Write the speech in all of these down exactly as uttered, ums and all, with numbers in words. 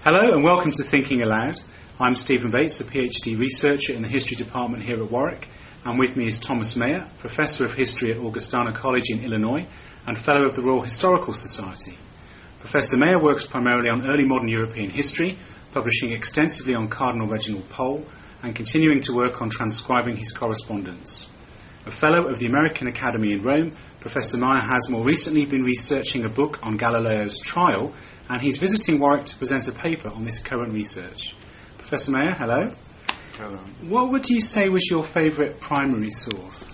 Hello and welcome to Thinking Aloud. I'm Stephen Bates, a PhD researcher in the History Department here at Warwick, and with me is Thomas Mayer, Professor of History at Augustana College in Illinois and Fellow of the Royal Historical Society. Professor Mayer works primarily on early modern European history, publishing extensively on Cardinal Reginald Pole and continuing to work on transcribing his correspondence. A Fellow of the American Academy in Rome, Professor Mayer has more recently been researching a book on Galileo's trial, and he's visiting Warwick to present a paper on this current research. Professor Mayer, hello. Hello. What would you say was your favourite primary source?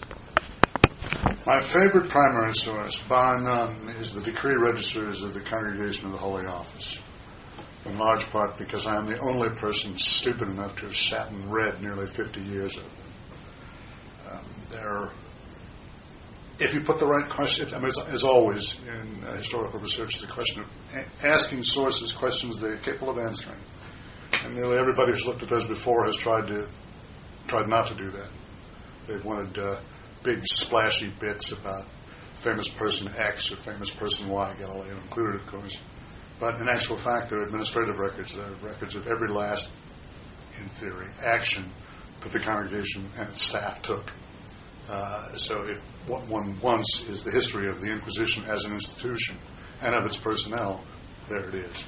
My favourite primary source, bar none, is the decree registers of the Congregation of the Holy Office, in large part because I am the only person stupid enough to have sat and read nearly fifty years of them. Um, they're If you put the right question, I mean, as, as always in uh, historical research, it's a question of a- asking sources questions they're capable of answering. And nearly everybody who's looked at those before has tried to tried not to do that. They've wanted uh, big splashy bits about famous person X or famous person Y, Galileo included, of course. But in actual fact, they're administrative records. They're records of every last, in theory, action that the congregation and its staff took. Uh, so if what one wants is the history of the Inquisition as an institution and of its personnel, there it is.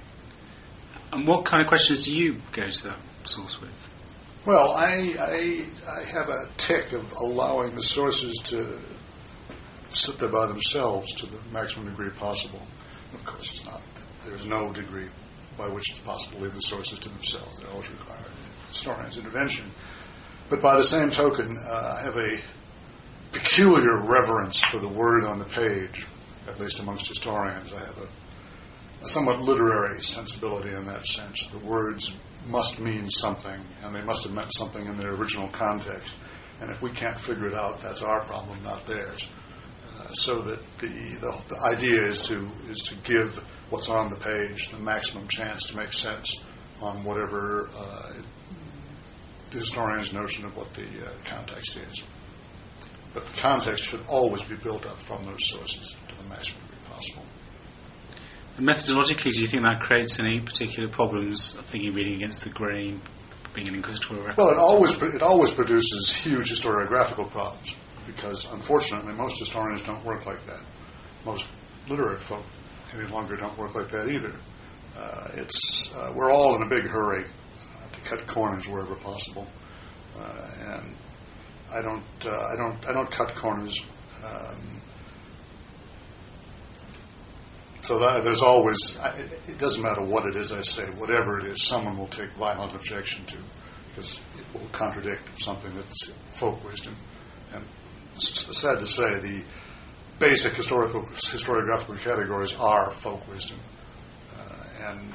And what kind of questions do you go to that source with? Well, I, I, I have a tick of allowing the sources to sit there by themselves to the maximum degree possible. Of course, it's not. There's no degree by which it's possible to leave the sources to themselves. They always require the historian's intervention. But by the same token, uh, I have a peculiar reverence for the word on the page, at least amongst historians. I have a, a somewhat literary sensibility in that sense. The words must mean something, and they must have meant something in their original context. And if we can't figure it out, that's our problem, not theirs. Uh, so that the, the the idea is to is to give what's on the page the maximum chance to make sense on whatever uh, the historian's notion of what the uh, context is. But the context should always be built up from those sources to the maximum degree possible. And methodologically, do you think that creates any particular problems? I'm thinking reading against the grain, being an inquisitorial record. Well, it always it always produces huge historiographical problems because, unfortunately, most historians don't work like that. Most literary folk any longer don't work like that either. Uh, it's uh, we're all in a big hurry to cut corners wherever possible, uh, and I don't, uh, I don't, I don't cut corners. Um, so that there's always, I, it doesn't matter what it is I say, whatever it is, someone will take violent objection to, because it will contradict something that's folk wisdom. And it's sad to say, the basic historical historiographical categories are folk wisdom, uh, and.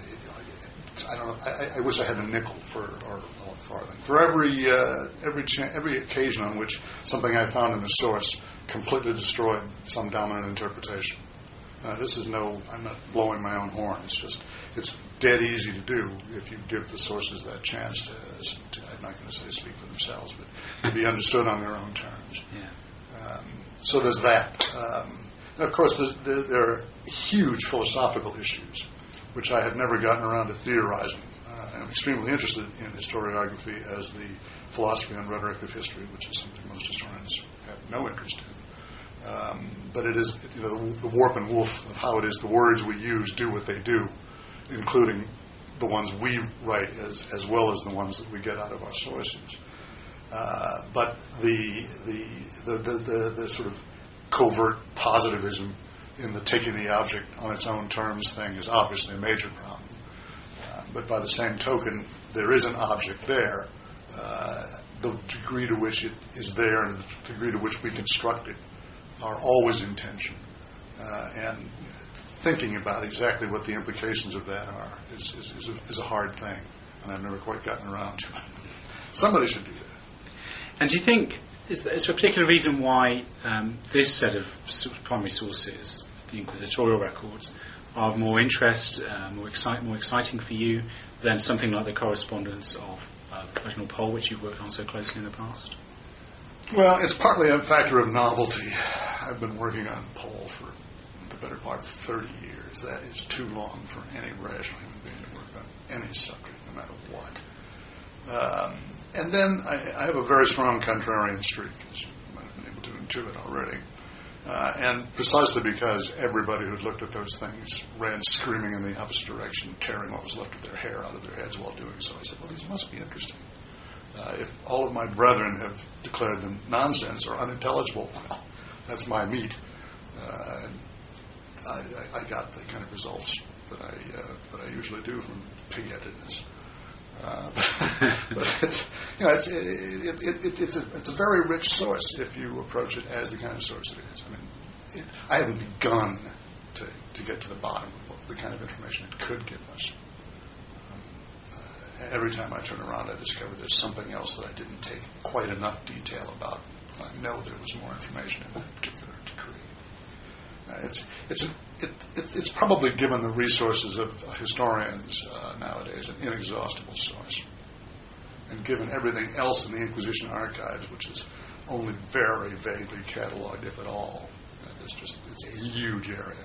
I don't know. I, I wish I had a nickel for or, or farthing for every uh, every cha- every occasion on which something I found in the source completely destroyed some dominant interpretation. Uh, this is no. I'm not blowing my own horn. It's just it's dead easy to do if you give the sources that chance to. to I'm not going to say speak for themselves, but to be understood on their own terms. Yeah. Um, so there's that. Um, and of course, there, there are huge philosophical issues which I have never gotten around to theorizing. Uh, I'm extremely interested in historiography as the philosophy and rhetoric of history, which is something most historians have no interest in. Um, but it is, you know, the, the warp and woof of how it is the words we use do what they do, including the ones we write as as well as the ones that we get out of our sources. Uh, but the the, the the the the sort of covert positivism in the taking the object on its own terms thing is obviously a major problem. Uh, but by the same token, there is an object there. Uh, the degree to which it is there and the degree to which we construct it are always in tension. Uh, and thinking about exactly what the implications of that are is, is, is, a, is a hard thing. And I've never quite gotten around to it. Somebody should do that. And do you think, is there, is there a particular reason why um, this set of primary sources, the inquisitorial records, are of more interest, uh, more, excite, more exciting for you than something like the correspondence of uh, Reginald Pole, which you've worked on so closely in the past? Well, it's partly a factor of novelty. I've been working on Pole for the better part of thirty years. That is too long for any rational human being to work on any subject, no matter what. Um, and then I, I have a very strong contrarian streak, as you might have been able to intuit already. Uh, and precisely because everybody who'd looked at those things ran screaming in the opposite direction, tearing what was left of their hair out of their heads while doing so. I said, well, these must be interesting. Uh, if all of my brethren have declared them nonsense or unintelligible, well, that's my meat. Uh, I, I, I got the kind of results that I uh, that I usually do from pig-headedness. Uh, but, but it's, you know, it's, it, it, it, it, it's, a, it's a very rich source if you approach it as the kind of source it is. I mean, it, I haven't begun to, to get to the bottom of what, the kind of information it could give us. Um, uh, every time I turn around, I discover there's something else that I didn't take quite enough detail about. I know there was more information in that particular decree. Uh, it's it's an, it, it, it's probably, given the resources of historians uh, nowadays, an inexhaustible source. And given everything else in the Inquisition archives, which is only very vaguely cataloged, if at all, uh, it's just it's a huge area.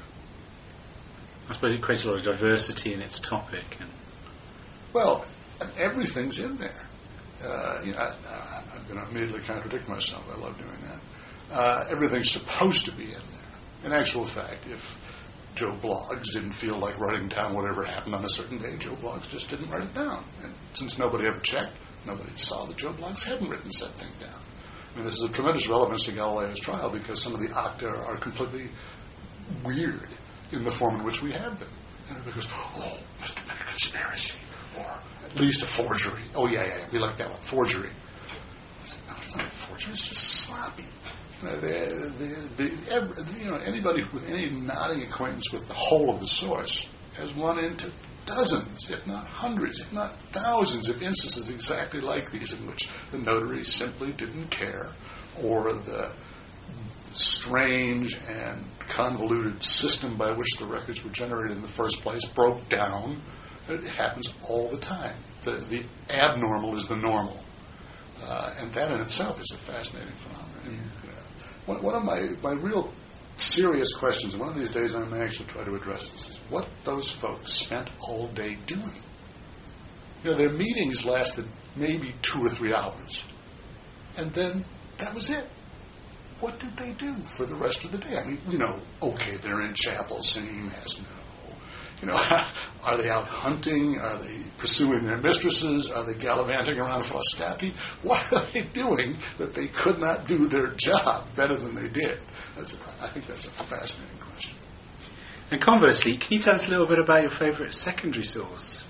I suppose it creates a lot of diversity in its topic. And well, everything's in there. Uh, you know, I, I'm going to immediately contradict myself. I love doing that. Uh, everything's supposed to be in there. In actual fact, if Joe Bloggs didn't feel like writing down whatever happened on a certain day, Joe Bloggs just didn't write it down. And since nobody ever checked, nobody saw that Joe Bloggs hadn't written said thing down. I mean, this is a tremendous relevance to Galileo's trial because some of the acta are completely weird in the form in which we have them. And everybody goes, oh, must have been a conspiracy, or at least a forgery. Oh, yeah, yeah, yeah, we like that one, forgery. I said, no, it's not a forgery, it's just sloppy. You know, the, the, the, every, you know, anybody with any nodding acquaintance with the whole of the source has run into dozens, if not hundreds, if not thousands of instances exactly like these in which the notary simply didn't care, or the strange and convoluted system by which the records were generated in the first place broke down. It happens all the time. The, the abnormal is the normal. Uh, and that in itself is a fascinating phenomenon. And, uh, one, one of my, my real serious questions, and one of these days I may actually try to address this, is what those folks spent all day doing. You know, their meetings lasted maybe two or three hours. And then that was it. What did they do for the rest of the day? I mean, you know, okay, they're in chapel singing mass. No. You know, are they out hunting? Are they pursuing their mistresses? Are they gallivanting around Frascati? What are they doing that they could not do their job better than they did? That's a, I think that's a fascinating question. And conversely, can you tell us a little bit about your favourite secondary source?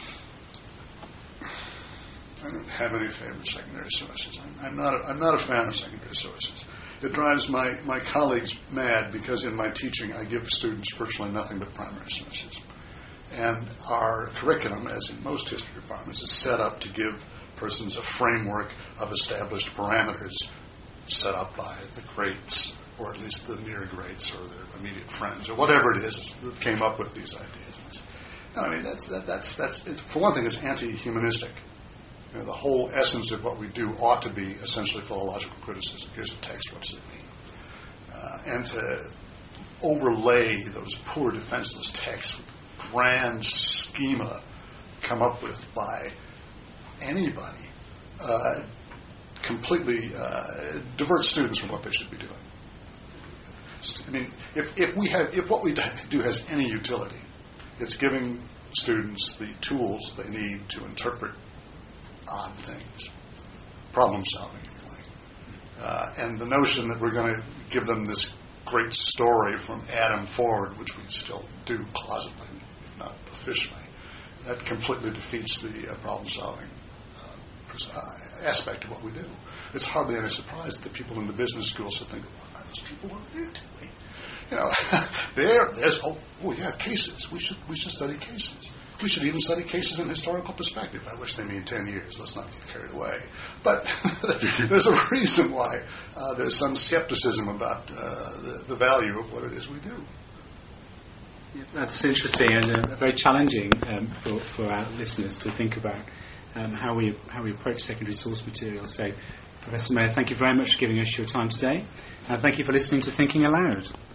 I don't have any favourite secondary sources. I'm, I'm not. A, I'm not a fan of secondary sources. It drives my, my colleagues mad because in my teaching I give students virtually nothing but primary sources. And our curriculum, as in most history departments, is set up to give persons a framework of established parameters set up by the greats, or at least the near greats, or their immediate friends, or whatever it is that came up with these ideas. No, I mean, that's, that, that's, that's it's, for one thing, it's anti-humanistic. You know, the whole essence of what we do ought to be essentially philological criticism. Here's a text, what does it mean? Uh, and to overlay those poor defenseless texts with grand schema come up with by anybody uh, completely uh, diverts students from what they should be doing. I mean, if, if we have, if what we do has any utility, it's giving students the tools they need to interpret odd things, problem solving, if you like. Uh, and the notion that we're going to give them this great story from Adam forward, which we still do closetly, if not officially, that completely defeats the uh, problem solving uh, uh, aspect of what we do. It's hardly any surprise that the people in the business school sit thinking, what are those people over there doing? You know, there, there's, oh, oh, yeah, cases. We should, we should study cases. We should even study cases in historical perspective, by which they mean ten years. Let's not get carried away. But there's a reason why uh, there's some skepticism about uh, the, the value of what it is we do. Yeah, that's interesting and uh, very challenging um, for, for our listeners to think about um, how we how we approach secondary source material. So, Professor Mayer, thank you very much for giving us your time today, and thank you for listening to Thinking Aloud.